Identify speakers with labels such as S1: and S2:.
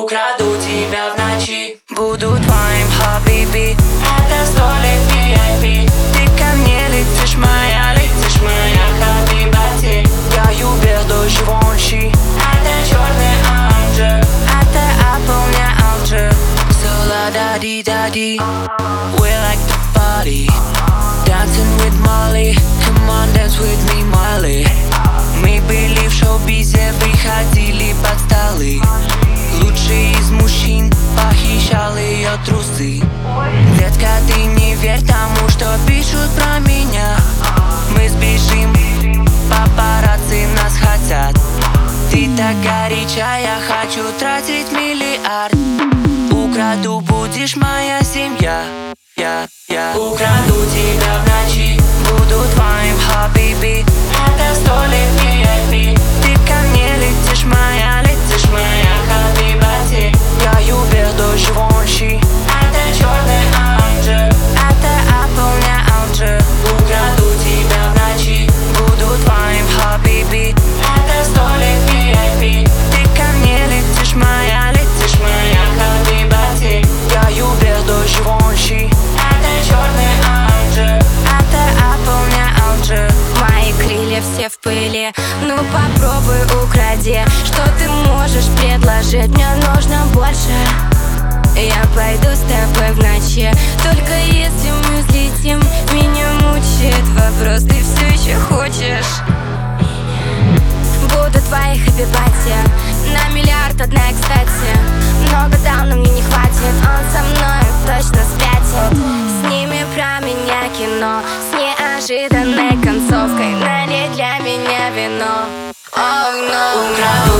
S1: Украду тебя в ночи, буду твоим хабиби. Это столик VIP. Ты ко мне летишь моя хабибати. Я Uber до Живонши. Это черный Анджел, это Apple, не Алджир. So la da di da di. We like to party, dancing with Molly. Come on, dance with me, Molly. Мы были в шоу-бизе, приходили под столы. Лучший из мужчин похищал ее трусы. Детка, ты не верь тому, что пишут про меня. Мы сбежим, папарацци нас хотят. Ты так горячая, я хочу тратить миллиард. Украду, будешь моя семья. Я украду тебя в ночи, буду твоим хабиби. Это столик VIP. Ты ко мне летишь моя хабибати. Я Uber до Живонши. Это черный Анджел, это Apple, не Алджир. Украду тебя в ночи, буду твоим хабиби. Это столик VIP. Ты ко мне летишь моя хабибати. Я Uber до Живонши. Это черный Анджел, это Apple, не Алджир.
S2: Мои крылья все в пыли, ну попробуй укради. Что ты можешь предложить? Мне нужно больше. Я пойду с тобой в ночи, только если мы взлетим. Меня мучает вопрос, ты все еще хочешь? Буду твоей хабибати, на миллиард одна, кстати. Много дал, но мне не хватит. Он со мной точно спятит. Сними про меня кино с неожиданной концовкой. Налей для меня вино. Oh no.
S1: Украду